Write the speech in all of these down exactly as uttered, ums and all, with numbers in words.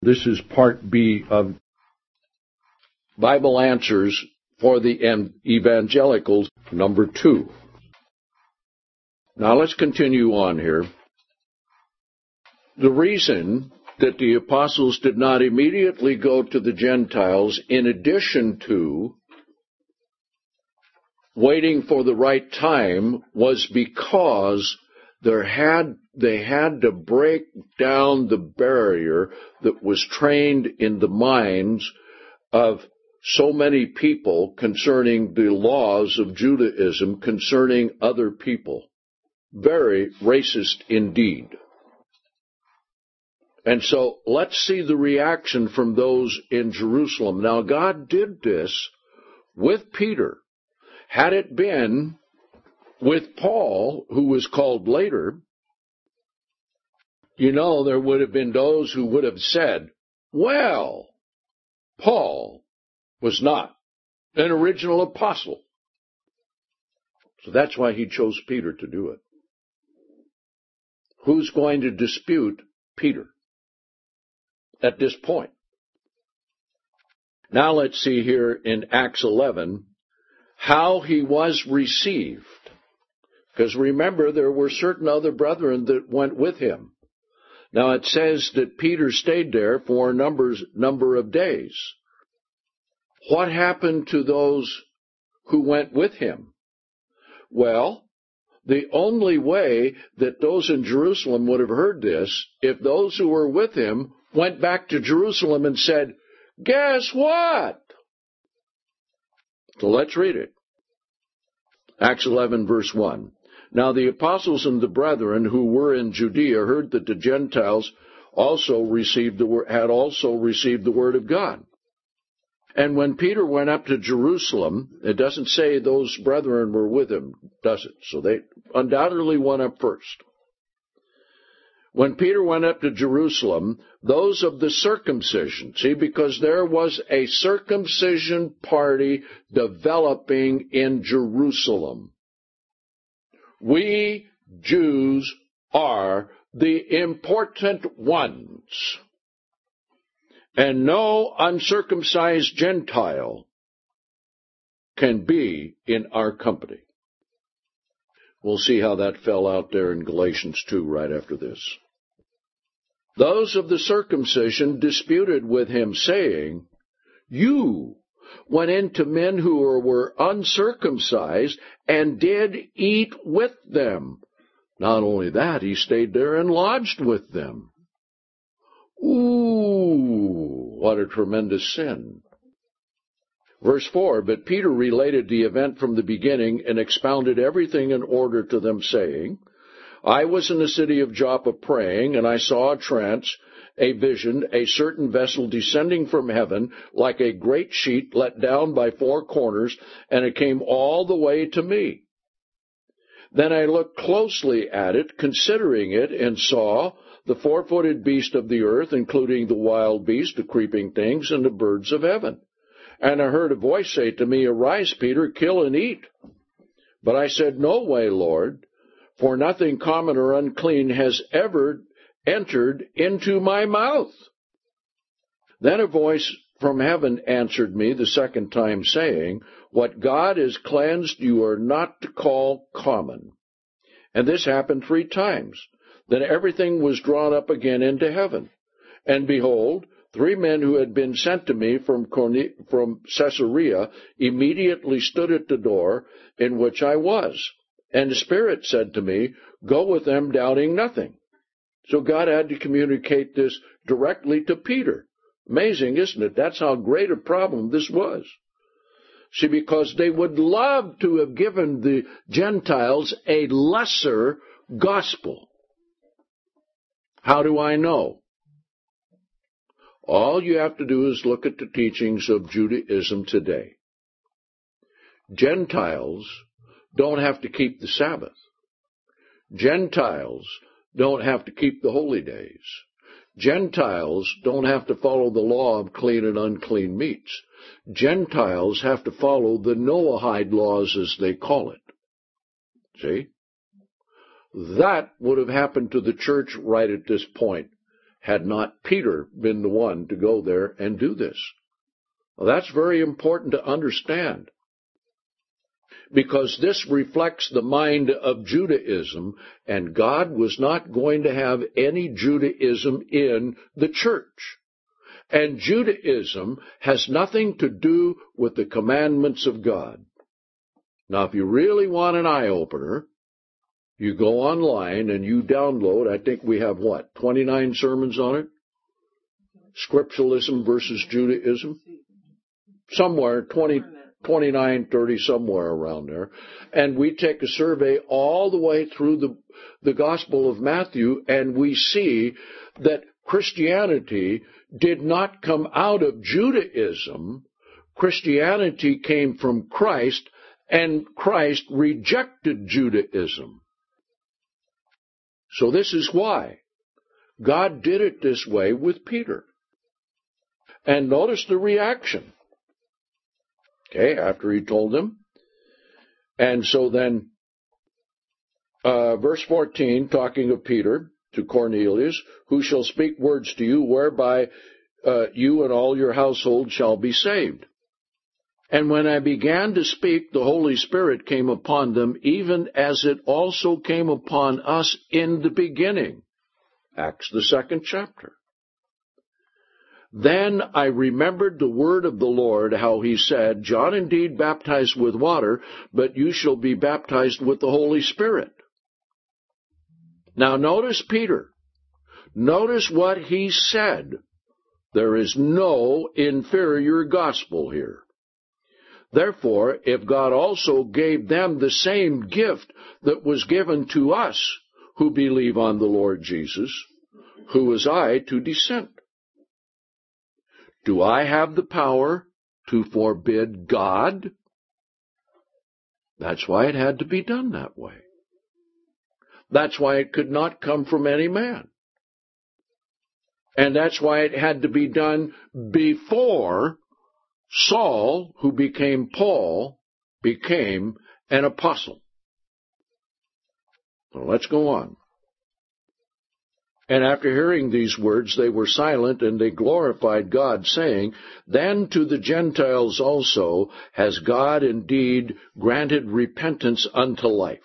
This is part B of Bible Answers for the Evangelicals, number two. Now let's continue on here. The reason that the apostles did not immediately go to the Gentiles, in addition to waiting for the right time, was because there had they had to break down the barrier that was trained in the minds of so many people concerning the laws of Judaism concerning other people. Very racist indeed. And so let's see the reaction from those in Jerusalem. Now, God did this with Peter. Had it been with Paul, who was called later, you know, there would have been those who would have said, well, Paul was not an original apostle. So that's why he chose Peter to do it. Who's going to dispute Peter at this point? Now let's see here in Acts eleven how he was received. Because remember, there were certain other brethren that went with him. Now it says that Peter stayed there for a numbers, number of days. What happened to those who went with him? Well, the only way that those in Jerusalem would have heard this, if those who were with him went back to Jerusalem and said, guess what? So let's read it. Acts eleven, verse one. Now the apostles and the brethren who were in Judea heard that the Gentiles also received the word, had also received the word of God. And when Peter went up to Jerusalem, it doesn't say those brethren were with him, does it? So they undoubtedly went up first. When Peter went up to Jerusalem, those of the circumcision, see, because there was a circumcision party developing in Jerusalem. We Jews are the important ones, and no uncircumcised Gentile can be in our company. We'll see how that fell out there in Galatians two right after this. Those of the circumcision disputed with him, saying, you went into men who were uncircumcised and did eat with them. Not only that, he stayed there and lodged with them. Ooh, what a tremendous sin. Verse four, but Peter related the event from the beginning and expounded everything in order to them, saying, I was in the city of Joppa praying, and I saw a trance, a vision, a certain vessel descending from heaven like a great sheet let down by four corners, and it came all the way to me. Then I looked closely at it, considering it, and saw the four-footed beast of the earth, including the wild beast, the creeping things, and the birds of heaven. And I heard a voice say to me, arise, Peter, kill and eat. But I said, no way, Lord, for nothing common or unclean has ever entered into my mouth. Then a voice from heaven answered me the second time, saying, what God has cleansed you are not to call common. And this happened three times. Then everything was drawn up again into heaven. And behold, three men who had been sent to me from, Corne- from Caesarea immediately stood at the door in which I was. And the Spirit said to me, go with them, doubting nothing. So God had to communicate this directly to Peter. Amazing, isn't it? That's how great a problem this was. See, because they would love to have given the Gentiles a lesser gospel. How do I know? All you have to do is look at the teachings of Judaism today. Gentiles don't have to keep the Sabbath. Gentiles don't have to keep the holy days. Gentiles don't have to follow the law of clean and unclean meats. Gentiles have to follow the Noahide laws, as they call it. See? That would have happened to the church right at this point had not Peter been the one to go there and do this. Well, that's very important to understand, because this reflects the mind of Judaism, and God was not going to have any Judaism in the church. And Judaism has nothing to do with the commandments of God. Now, if you really want an eye-opener, you go online and you download, I think we have, what, twenty-nine sermons on it? Scripturalism versus Judaism? Somewhere, twenty, twenty-nine, thirty, somewhere around there. And we take a survey all the way through the, the Gospel of Matthew, and we see that Christianity did not come out of Judaism. Christianity came from Christ, and Christ rejected Judaism. So this is why God did it this way with Peter. And notice the reaction. Okay, after he told them. And so then, uh, verse fourteen, talking of Peter to Cornelius, who shall speak words to you, whereby uh, you and all your household shall be saved. And when I began to speak, the Holy Spirit came upon them, even as it also came upon us in the beginning. Acts, the second chapter. Then I remembered the word of the Lord, how he said, John indeed baptized with water, but you shall be baptized with the Holy Spirit. Now notice Peter. Notice what he said. There is no inferior gospel here. Therefore, if God also gave them the same gift that was given to us who believe on the Lord Jesus, who was I to dissent? Do I have the power to forbid God? That's why it had to be done that way. That's why it could not come from any man. And that's why it had to be done before Saul, who became Paul, became an apostle. Well, let's go on. And after hearing these words, they were silent, and they glorified God, saying, Then to the Gentiles also has God indeed granted repentance unto life.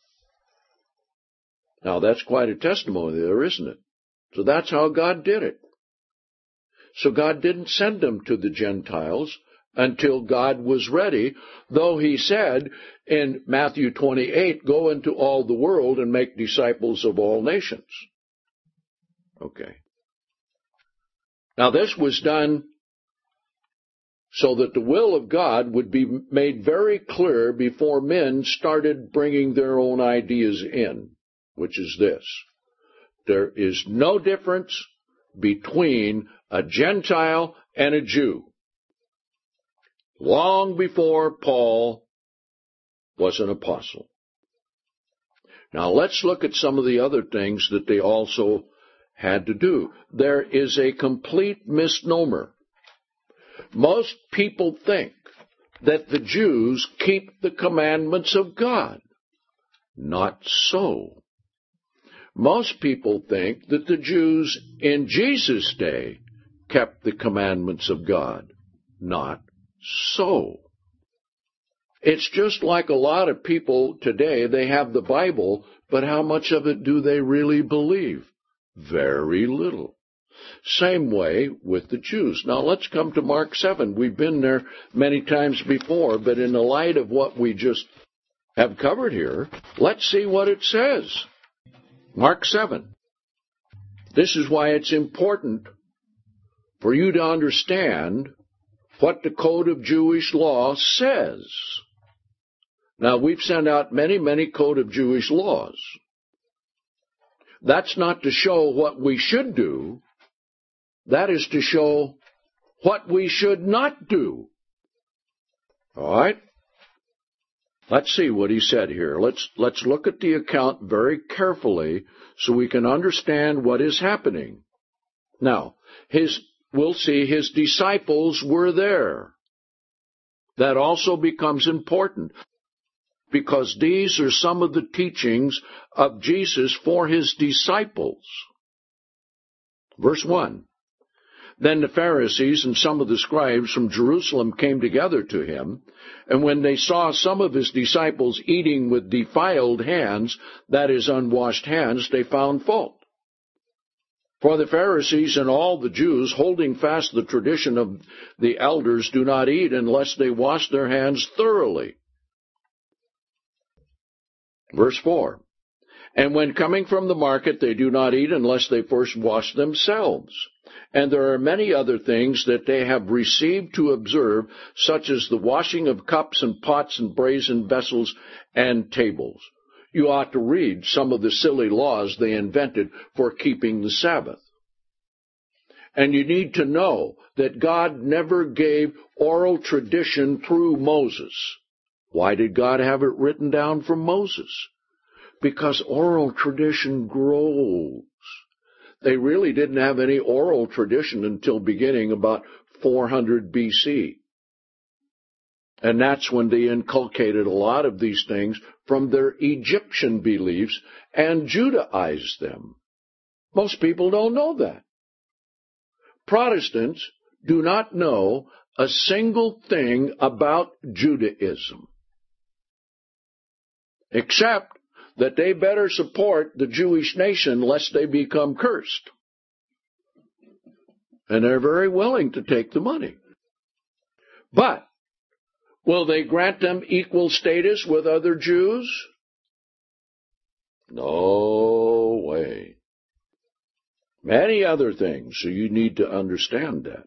Now, that's quite a testimony there, isn't it? So that's how God did it. So God didn't send them to the Gentiles until God was ready, though he said in Matthew twenty-eight, Go into all the world and make disciples of all nations. Okay. Now this was done so that the will of God would be made very clear before men started bringing their own ideas in, which is this. There is no difference between a Gentile and a Jew. Long before Paul was an apostle. Now let's look at some of the other things that they also had to do. There is a complete misnomer. Most people think that the Jews keep the commandments of God. Not so. Most people think that the Jews in Jesus' day kept the commandments of God. Not so. It's just like a lot of people today, they have the Bible, but how much of it do they really believe? Very little. Same way with the Jews. Now let's come to Mark seven. We've been there many times before, but in the light of what we just have covered here, let's see what it says. Mark seven. This is why it's important for you to understand what the Code of Jewish Law says. Now, we've sent out many, many Code of Jewish Laws. That's not to show what we should do. That is to show what we should not do. All right? Let's see what he said here. Let's, let's look at the account very carefully so we can understand what is happening. Now, his, we'll see his disciples were there. That also becomes important, because these are some of the teachings of Jesus for his disciples. Verse one. Then the Pharisees and some of the scribes from Jerusalem came together to him, and when they saw some of his disciples eating with defiled hands, that is, unwashed hands, they found fault. For the Pharisees and all the Jews, holding fast the tradition of the elders, do not eat unless they wash their hands thoroughly. Verse four. And when coming from the market, they do not eat unless they first wash themselves. And there are many other things that they have received to observe, such as the washing of cups and pots and brazen vessels and tables. You ought to read some of the silly laws they invented for keeping the Sabbath. And you need to know that God never gave oral tradition through Moses. Why did God have it written down from Moses? Because oral tradition grows. They really didn't have any oral tradition until beginning about four hundred B C. And that's when they inculcated a lot of these things from their Egyptian beliefs and Judaized them. Most people don't know that. Protestants do not know a single thing about Judaism, except that they better support the Jewish nation lest they become cursed. And they're very willing to take the money. But will they grant them equal status with other Jews? No way. Many other things, so you need to understand that.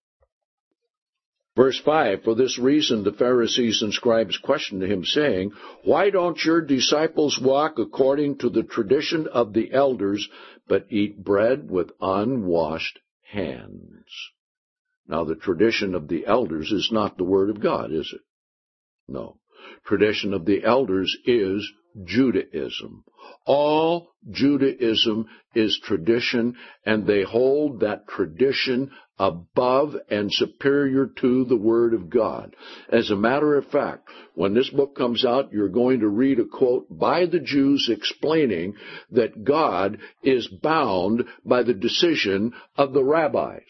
Verse five, for this reason the Pharisees and scribes questioned him, saying, why don't your disciples walk according to the tradition of the elders, but eat bread with unwashed hands? Now, the tradition of the elders is not the Word of God, is it? No. Tradition of the elders is Judaism. All Judaism is tradition, and they hold that tradition above and superior to the Word of God. As a matter of fact, when this book comes out, you're going to read a quote by the Jews explaining that God is bound by the decision of the rabbis.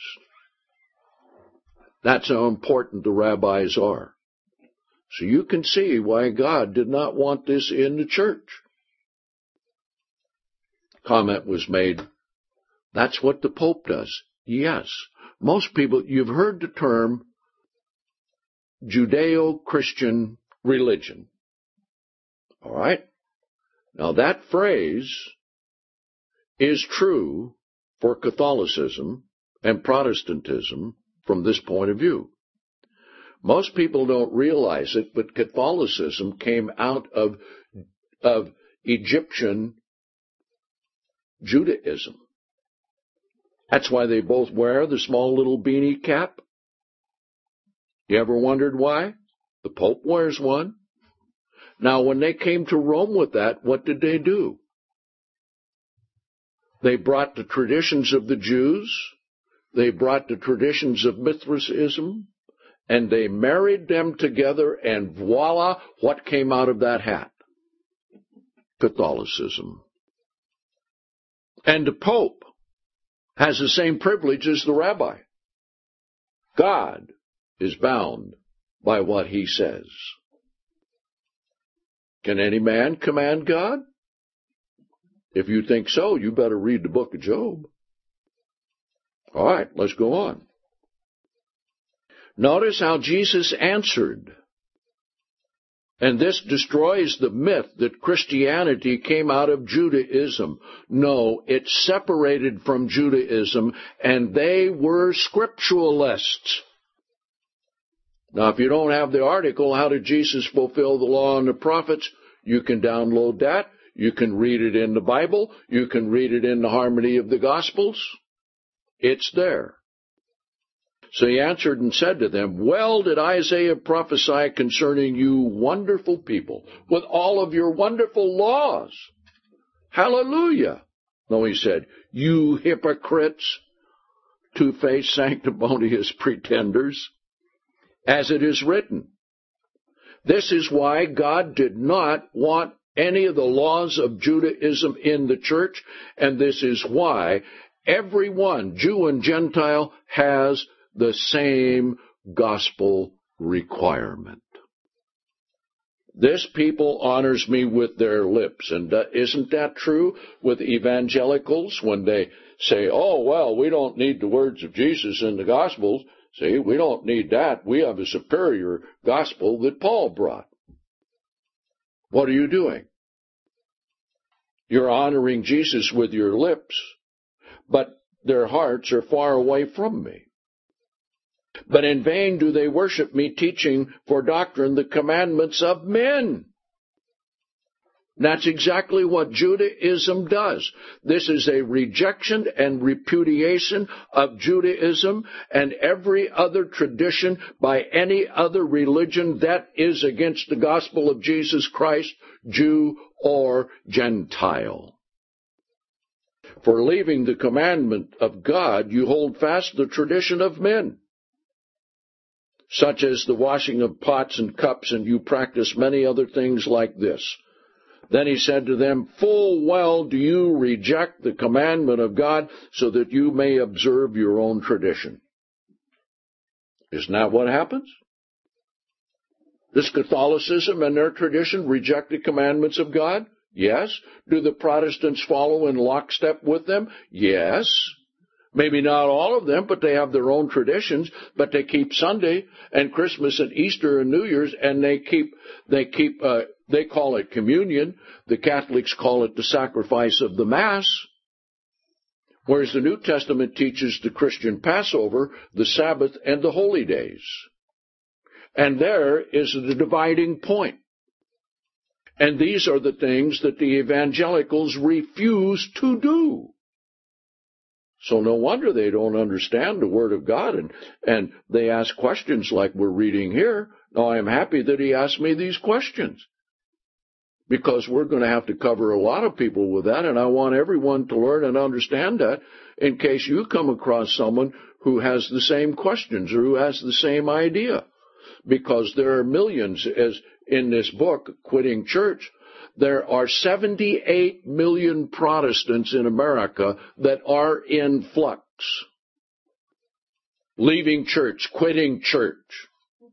That's how important the rabbis are. So you can see why God did not want this in the church. Comment was made, that's what the Pope does. Yes. Most people, you've heard the term Judeo-Christian religion. All right? Now that phrase is true for Catholicism and Protestantism from this point of view. Most people don't realize it, but Catholicism came out of, of Egyptian Judaism. That's why they both wear the small little beanie cap. You ever wondered why? The Pope wears one. Now, when they came to Rome with that, what did they do? They brought the traditions of the Jews, they brought the traditions of Mithraism, and they married them together, and voila, what came out of that hat? Catholicism. And the Pope has the same privilege as the rabbi. God is bound by what he says. Can any man command God? If you think so, you better read the book of Job. All right, let's go on. Notice how Jesus answered. And this destroys the myth that Christianity came out of Judaism. No, it separated from Judaism, and they were scripturalists. Now, if you don't have the article, How Did Jesus Fulfill the Law and the Prophets? You can download that. You can read it in the Bible. You can read it in the Harmony of the Gospels. It's there. So he answered and said to them, well did Isaiah prophesy concerning you wonderful people, with all of your wonderful laws. Hallelujah. No, he said, you hypocrites, two-faced, sanctimonious pretenders, as it is written. This is why God did not want any of the laws of Judaism in the church, and this is why everyone, Jew and Gentile, has the same gospel requirement. This people honors me with their lips. And uh, isn't that true with evangelicals when they say, oh, well, we don't need the words of Jesus in the Gospels. See, we don't need that. We have a superior gospel that Paul brought. What are you doing? You're honoring Jesus with your lips, but their hearts are far away from me. But in vain do they worship me, teaching for doctrine the commandments of men. That's exactly what Judaism does. This is a rejection and repudiation of Judaism and every other tradition by any other religion that is against the gospel of Jesus Christ, Jew or Gentile. For leaving the commandment of God, you hold fast the tradition of men, such as the washing of pots and cups, and you practice many other things like this. Then he said to them, full well do you reject the commandment of God so that you may observe your own tradition. Isn't that what happens? Does Catholicism and their tradition reject the commandments of God? Yes. Do the Protestants follow in lockstep with them? Yes. Maybe not all of them, but they have their own traditions, but they keep Sunday and Christmas and Easter and New Year's, and they keep, they keep, uh, they call it communion. The Catholics call it the sacrifice of the Mass. Whereas the New Testament teaches the Christian Passover, the Sabbath, and the holy days. And there is the dividing point. And these are the things that the evangelicals refuse to do. So no wonder they don't understand the Word of God, and, and they ask questions like we're reading here. Now, I am happy that he asked me these questions, because we're going to have to cover a lot of people with that, and I want everyone to learn and understand that in case you come across someone who has the same questions or who has the same idea. Because there are millions, as in this book, Quitting Church, there are seventy-eight million Protestants in America that are in flux. Leaving church, quitting church.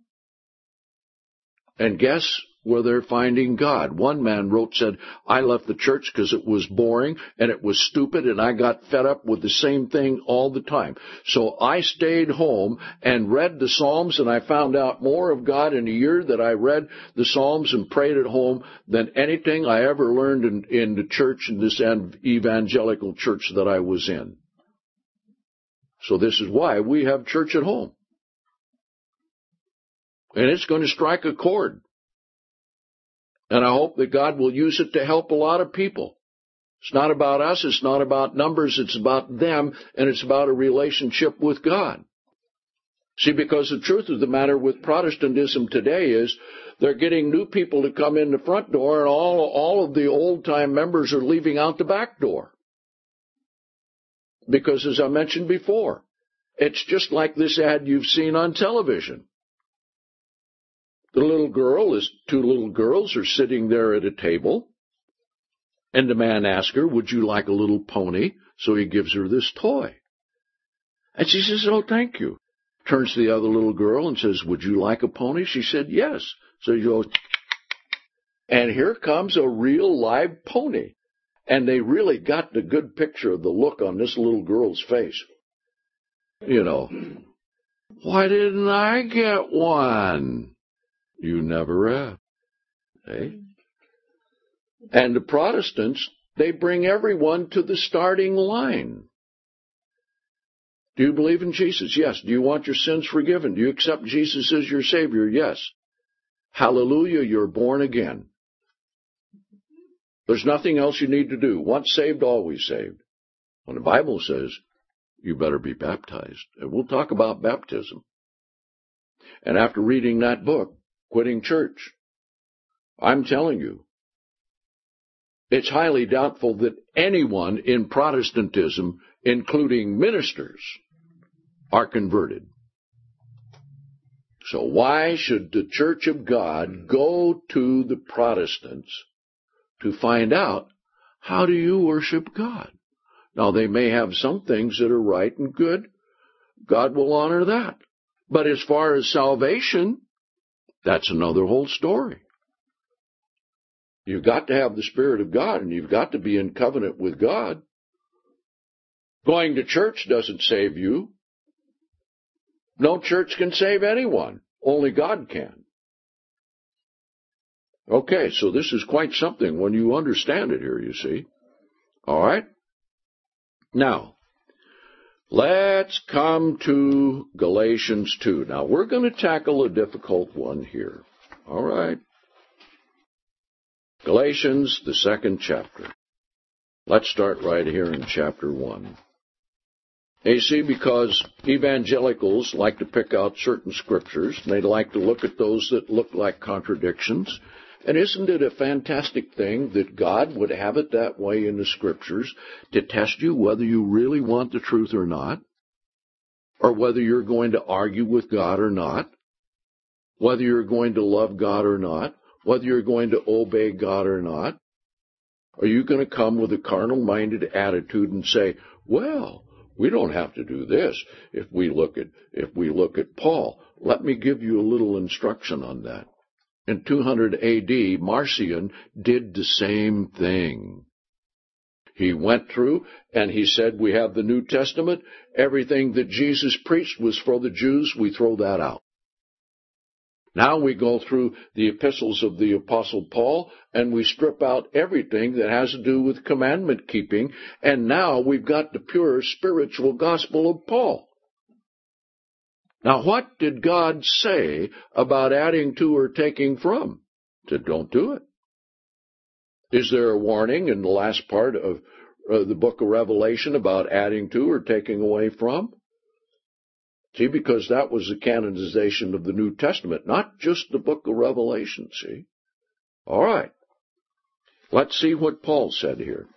And guess where they're finding God? One man wrote, said, I left the church because it was boring and it was stupid and I got fed up with the same thing all the time. So I stayed home and read the Psalms, and I found out more of God in a year that I read the Psalms and prayed at home than anything I ever learned in, in the church, in this evangelical church that I was in. So this is why we have church at home. And it's going to strike a chord. And I hope that God will use it to help a lot of people. It's not about us, it's not about numbers, it's about them, and it's about a relationship with God. See, because the truth of the matter with Protestantism today is they're getting new people to come in the front door, and all, all of the old-time members are leaving out the back door. Because, as I mentioned before, it's just like this ad you've seen on television. The little girl is, two little girls are sitting there at a table, and the man asks her, would you like a little pony? So he gives her this toy. And she says, oh, thank you. Turns to the other little girl and says, would you like a pony? She said, yes. So he goes, and here comes a real live pony. And they really got the good picture of the look on this little girl's face. You know, why didn't I get one? You never have. Eh? And the Protestants, they bring everyone to the starting line. Do you believe in Jesus? Yes. Do you want your sins forgiven? Do you accept Jesus as your Savior? Yes. Hallelujah, you're born again. There's nothing else you need to do. Once saved, always saved. When the Bible says, you better be baptized. And we'll talk about baptism. And after reading that book, Quitting Church, I'm telling you, it's highly doubtful that anyone in Protestantism, including ministers, are converted. So why should the Church of God go to the Protestants to find out, how do you worship God? Now, they may have some things that are right and good. God will honor that. But as far as salvation, that's another whole story. You've got to have the Spirit of God, and you've got to be in covenant with God. Going to church doesn't save you. No church can save anyone. Only God can. Okay, so this is quite something when you understand it here, you see. All right? Now, let's come to Galatians two. Now, we're going to tackle a difficult one here. All right? Galatians, the second chapter. Let's start right here in chapter one. You see, because evangelicals like to pick out certain scriptures, and they like to look at those that look like contradictions. And isn't it a fantastic thing that God would have it that way in the scriptures to test you whether you really want the truth or not, or whether you're going to argue with God or not, whether you're going to love God or not, whether you're going to obey God or not? Are you going to come with a carnal-minded attitude and say, well, we don't have to do this if we look at if we look at Paul? Let me give you a little instruction on that. In two hundred A D, Marcion did the same thing. He went through and he said, we have the New Testament. Everything that Jesus preached was for the Jews. We throw that out. Now we go through the epistles of the Apostle Paul and we strip out everything that has to do with commandment keeping. And now we've got the pure spiritual gospel of Paul. Now, what did God say about adding to or taking from? He said, don't do it. Is there a warning in the last part of uh, the book of Revelation about adding to or taking away from? See, because that was the canonization of the New Testament, not just the book of Revelation, see? All right. Let's see what Paul said here.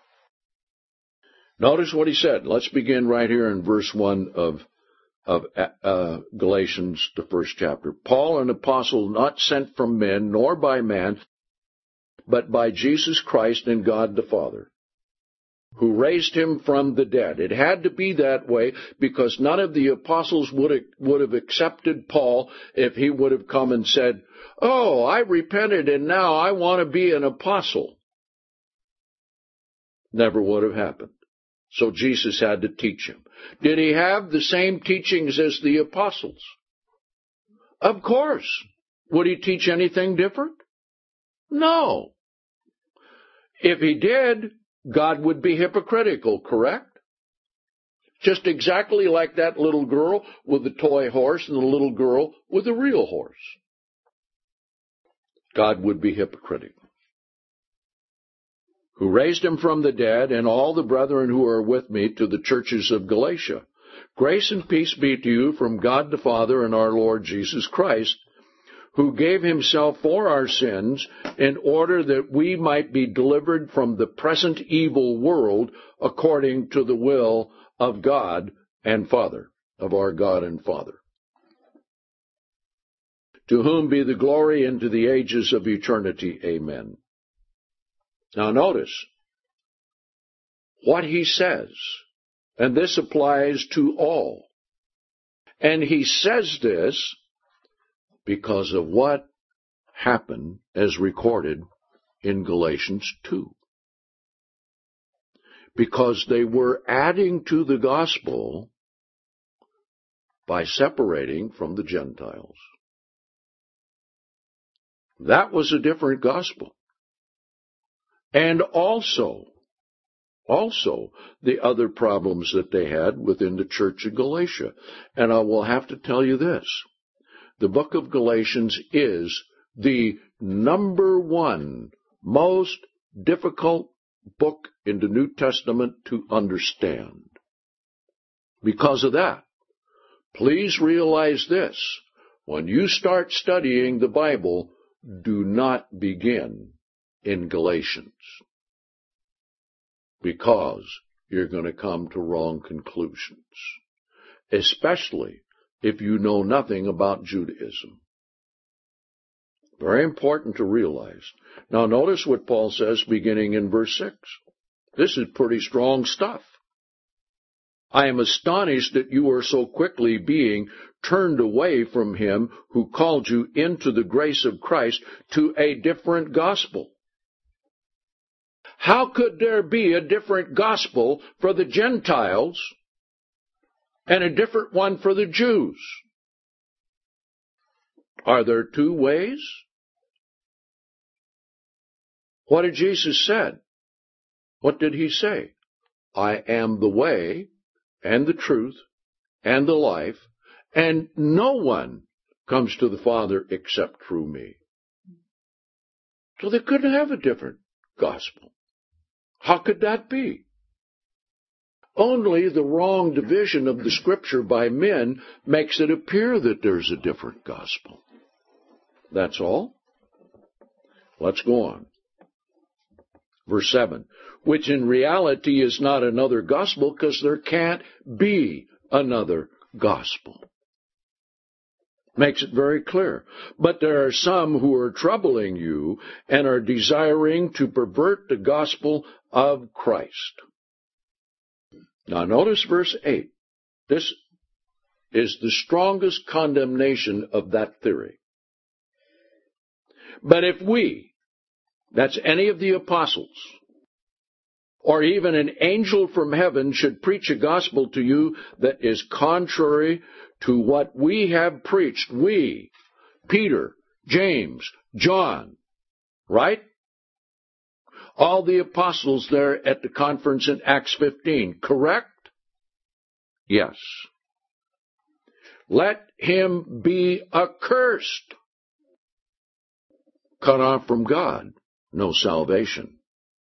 Notice what he said. Let's begin right here in verse one of of uh, Galatians, the first chapter. Paul, an apostle, not sent from men, nor by man, but by Jesus Christ and God the Father, who raised him from the dead. It had to be that way because none of the apostles would have, would have accepted Paul if he would have come and said, oh, I repented and now I want to be an apostle. Never would have happened. So Jesus had to teach him. Did he have the same teachings as the apostles? Of course. Would he teach anything different? No. If he did, God would be hypocritical, correct? Just exactly like that little girl with the toy horse and the little girl with the real horse. God would be hypocritical. Who raised him from the dead, and all the brethren who are with me to the churches of Galatia. Grace and peace be to you from God the Father and our Lord Jesus Christ, who gave himself for our sins in order that we might be delivered from the present evil world according to the will of God and Father, of our God and Father. To whom be the glory into the ages of eternity. Amen. Now notice what he says, and this applies to all. And he says this because of what happened as recorded in Galatians two. Because they were adding to the gospel by separating from the Gentiles. That was a different gospel. And also, also the other problems that they had within the church of Galatia. And I will have to tell you this. The book of Galatians is the number one most difficult book in the New Testament to understand. Because of that, please realize this. When you start studying the Bible, do not begin in Galatians, because you're going to come to wrong conclusions, especially if you know nothing about Judaism. Very important to realize. Now notice what Paul says beginning in verse six. This is pretty strong stuff. I am astonished that you are so quickly being turned away from him who called you into the grace of Christ to a different gospel. How could there be a different gospel for the Gentiles and a different one for the Jews? Are there two ways? What did Jesus say? What did he say? I am the way and the truth and the life, and no one comes to the Father except through me. So they couldn't have a different gospel. How could that be? Only the wrong division of the Scripture by men makes it appear that there's a different gospel. That's all. Let's go on. Verse seven, which in reality is not another gospel because there can't be another gospel. Makes it very clear. But there are some who are troubling you and are desiring to pervert the gospel of Christ. Now notice verse eight. This is the strongest condemnation of that theory. But if we, that's any of the apostles, or even an angel from heaven should preach a gospel to you that is contrary to what we have preached, we, Peter, James, John, right? All the apostles there at the conference in Acts fifteen, correct? Yes. Let him be accursed. Cut off from God, no salvation.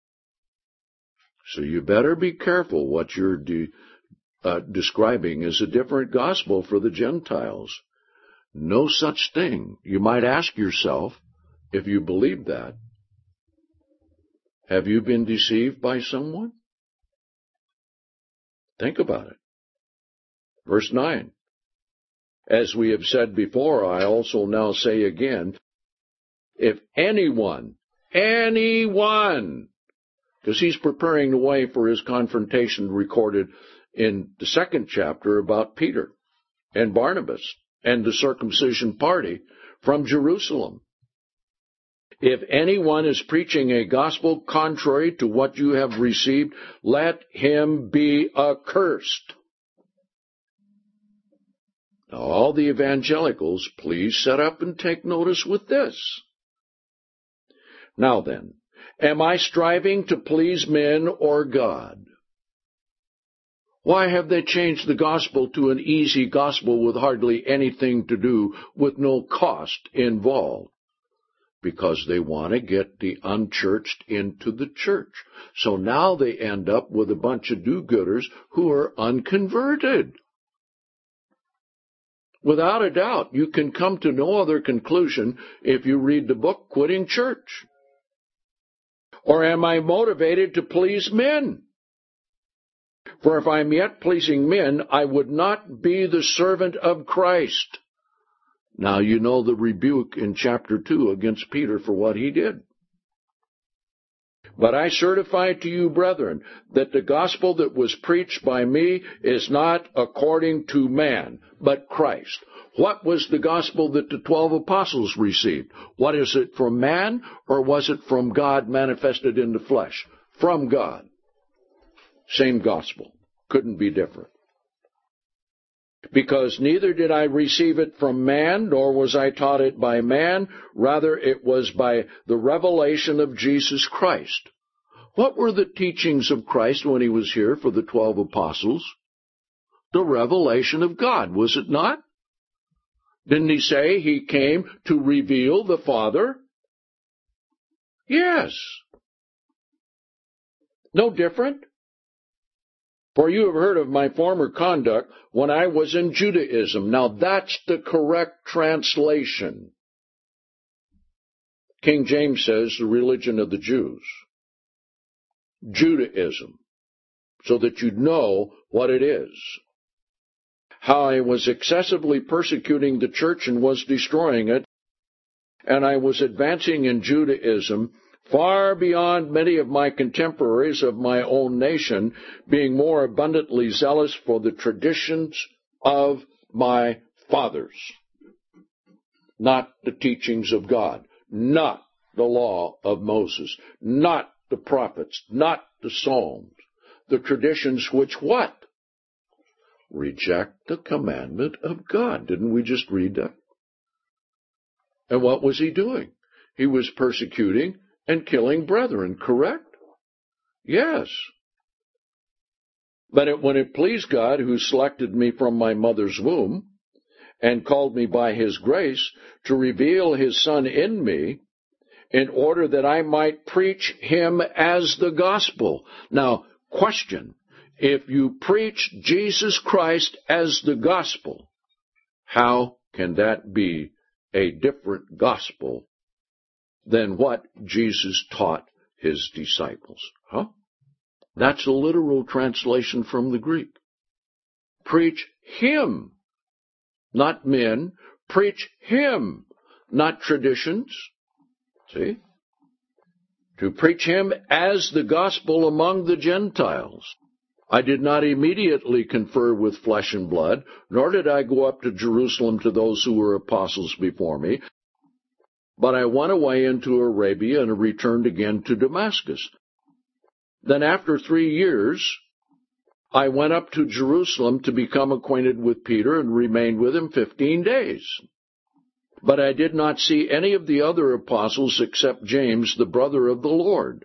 So you better be careful what you're de- uh, describing as a different gospel for the Gentiles. No such thing. You might ask yourself, if you believe that, have you been deceived by someone? Think about it. Verse nine. As we have said before, I also now say again, if anyone, anyone, because he's preparing the way for his confrontation recorded in the second chapter about Peter and Barnabas and the circumcision party from Jerusalem. If anyone is preaching a gospel contrary to what you have received, let him be accursed. Now, all the evangelicals, please set up and take notice with this. Now then, am I striving to please men or God? Why have they changed the gospel to an easy gospel with hardly anything to do, with no cost involved? Because they want to get the unchurched into the church. So now they end up with a bunch of do-gooders who are unconverted. Without a doubt, you can come to no other conclusion if you read the book Quitting Church. Or am I motivated to please men? For if I am yet pleasing men, I would not be the servant of Christ. Now you know the rebuke in chapter two against Peter for what he did. But I certify to you, brethren, that the gospel that was preached by me is not according to man, but Christ. What was the gospel that the twelve apostles received? What is it, from man, or was it from God manifested in the flesh? From God. Same gospel. Couldn't be different. Because neither did I receive it from man, nor was I taught it by man. Rather, it was by the revelation of Jesus Christ. What were the teachings of Christ when he was here for the twelve apostles? The revelation of God, was it not? Didn't he say he came to reveal the Father? Yes. No different. For you have heard of my former conduct when I was in Judaism. Now that's the correct translation. King James says the religion of the Jews. Judaism. So that you know what it is. How I was excessively persecuting the church and was destroying it. And I was advancing in Judaism far beyond many of my contemporaries of my own nation, being more abundantly zealous for the traditions of my fathers. Not the teachings of God, not the law of Moses, not the prophets, not the Psalms, the traditions which what? Reject the commandment of God. Didn't we just read that? And what was he doing? He was persecuting and killing brethren, correct? Yes. But it, when it pleased God, who selected me from my mother's womb and called me by his grace to reveal his Son in me, in order that I might preach him as the gospel. Now, question, if you preach Jesus Christ as the gospel, how can that be a different gospel than what Jesus taught his disciples? Huh? That's a literal translation from the Greek. Preach him, not men. Preach him, not traditions. See? To preach him as the gospel among the Gentiles. I did not immediately confer with flesh and blood, nor did I go up to Jerusalem to those who were apostles before me, but I went away into Arabia and returned again to Damascus. Then after three years, I went up to Jerusalem to become acquainted with Peter and remained with him fifteen days. But I did not see any of the other apostles except James, the brother of the Lord.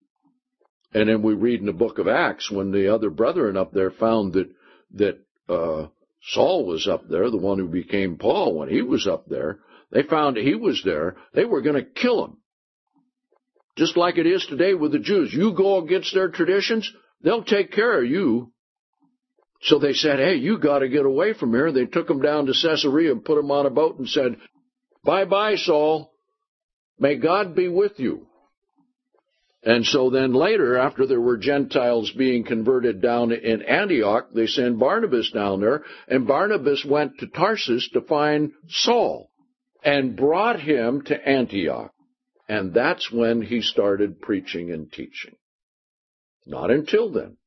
And then we read in the book of Acts, when the other brethren up there found that that uh, Saul was up there, the one who became Paul, when he was up there, they found he was there, they were going to kill him. Just like it is today with the Jews. You go against their traditions, they'll take care of you. So they said, hey, you got to get away from here. They took him down to Caesarea and put him on a boat and said, bye-bye, Saul. May God be with you. And so then later, after there were Gentiles being converted down in Antioch, they sent Barnabas down there, and Barnabas went to Tarsus to find Saul and brought him to Antioch. And that's when he started preaching and teaching. Not until then.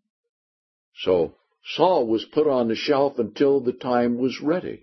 So Saul was put on the shelf until the time was ready.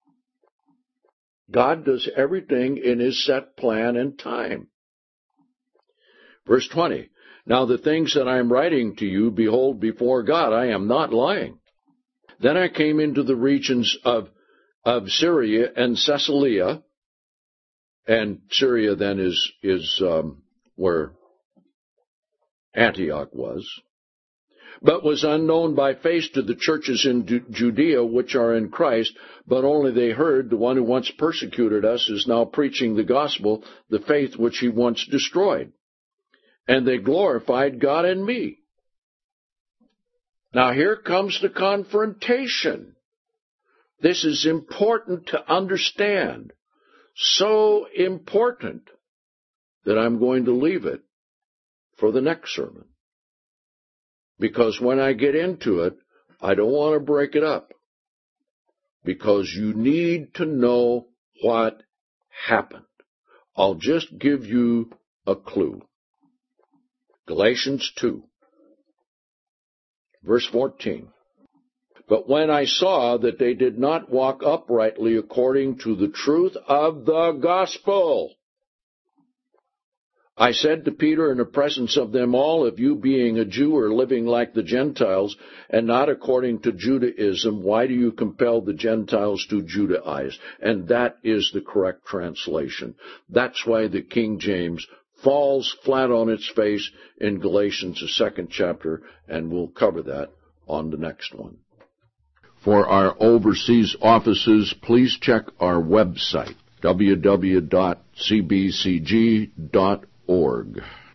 God does everything in his set plan and time. Verse twenty, now the things that I am writing to you, behold, before God, I am not lying. Then I came into the regions of, of Syria and Cilicia, and Syria then is, is um, where Antioch was, but was unknown by face to the churches in Judea which are in Christ, but only they heard the one who once persecuted us is now preaching the gospel, the faith which he once destroyed. And they glorified God in me. Now here comes the confrontation. This is important to understand. So important that I'm going to leave it for the next sermon. Because when I get into it, I don't want to break it up. Because you need to know what happened. I'll just give you a clue. Galatians two, verse fourteen. But when I saw that they did not walk uprightly according to the truth of the gospel, I said to Peter in the presence of them all, if you being a Jew are living like the Gentiles and not according to Judaism, why do you compel the Gentiles to Judaize? And that is the correct translation. That's why the King James falls flat on its face in Galatians, the second chapter, and we'll cover that on the next one. For our overseas offices, please check our website, w w w dot c b c g dot org.